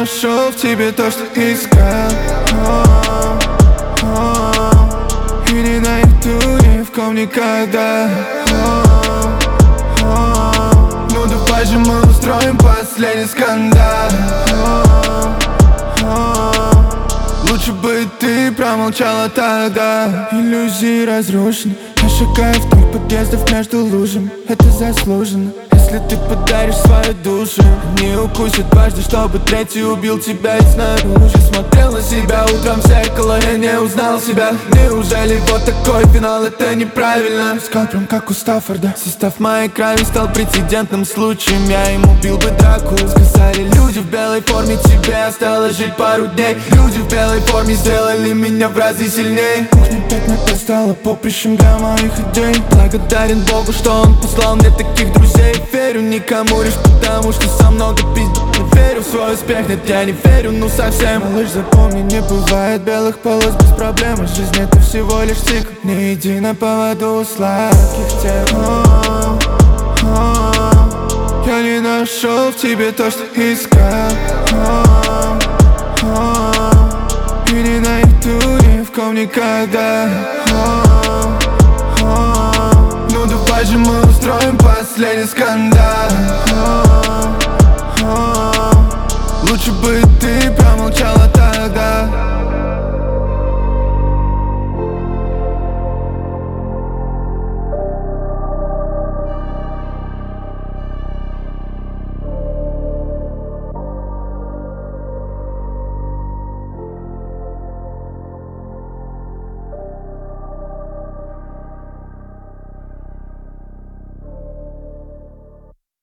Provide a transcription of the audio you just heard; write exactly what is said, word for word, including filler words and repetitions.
нашел в тебе то, что искал. И не найду ни в ком никогда. Ну давай же мы устроим последний скандал. Лучше бы ты промолчала тогда. Иллюзии разрушены. Я шагаю вдоль подъездов между лужами. Это заслуженно. Если ты подаришь свою душу, не укусит дважды, чтобы третий убил тебя изнаружи. Смотрел на себя утром в зеркало, я не узнал себя. Неужели вот такой финал, это неправильно? Искал прям как у Стаффорда. Состав моей крови стал прецедентным случаем. Я им убил бы драку. Сказали люди в белой форме, тебе осталось жить пару дней. Люди в белой форме сделали меня в разы сильней. Кухня пять на пять стала поприщем для моих идей. Благодарен Богу, что он послал мне таких друзей. Верю никому лишь потому, что со много пиздец. Не верю в свой успех, нет, я не верю, ну совсем. Малыш, запомни, не бывает белых полос без проблем. Жизнь это всего лишь цикл. Не иди на поводу у сладких тем. Я не нашел в тебе то, что искал. И не найду ни в ком никогда. Ну давай же мы устроим последний скандал. Лучше бы ты промолчала